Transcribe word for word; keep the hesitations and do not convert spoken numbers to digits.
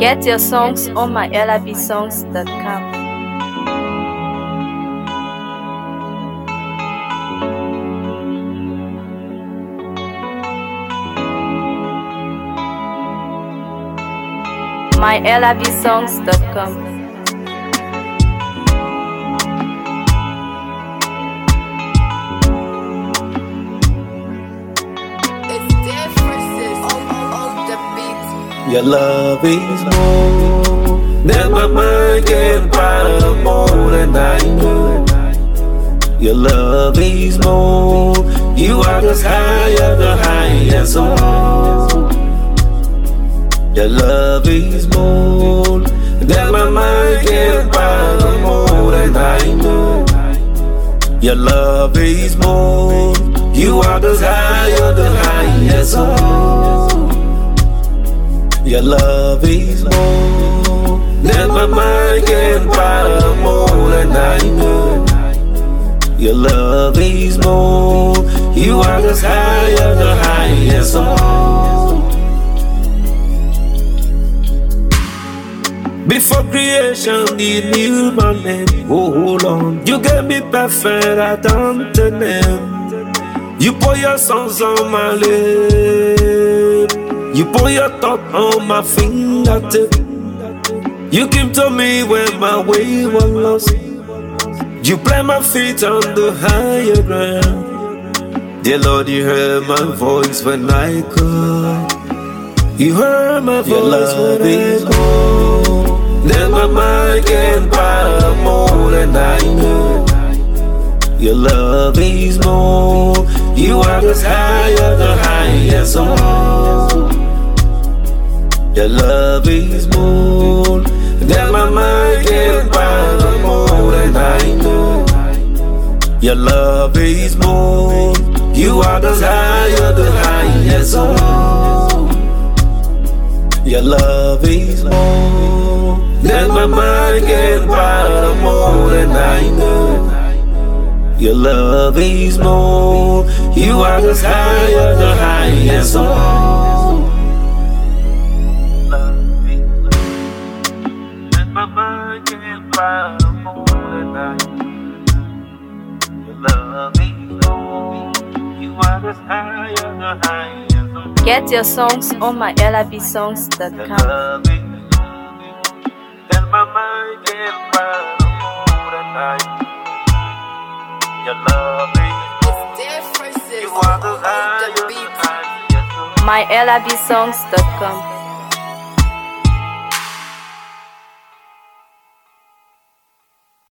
Get your songs on my L I B songs dot com. my L I B songs dot com. Your love is more than my mind can find, more than I know. Your love is more. You are the higher, the highest of all. Your love is more than my mind can find, more than I know. Your love is more. You are the higher, the highest of all. Your love is more than my mind can find, more than I know. Your love is more. You are the higher, the highest of all. Before creation, you knew my name. Oh, hold on. You gave me perfect, I don't name. You pour your songs on my lips. You put your thought on my fingertip. You came to me when my way was lost. You plant my feet on the higher ground. Dear Lord, you heard my voice when I called. You heard my voice when I called. Then my mind can buy more than I know. Your love is more. You are the higher, the highest of all. Your love is more than my mind can find, more than I know. Your love is more. You are the higher, the highest of all. Your love is more than my mind can find, more than I know. Your love is more. You are the higher, the highest of all. My mind can't find more than I know. Your love is more. You are the higher, the highest. Get your songs on my L I B songs dot com. Your love is more than my mind can't find more than I know. Your love is more. You are the higher, the highest. my L I B songs dot com.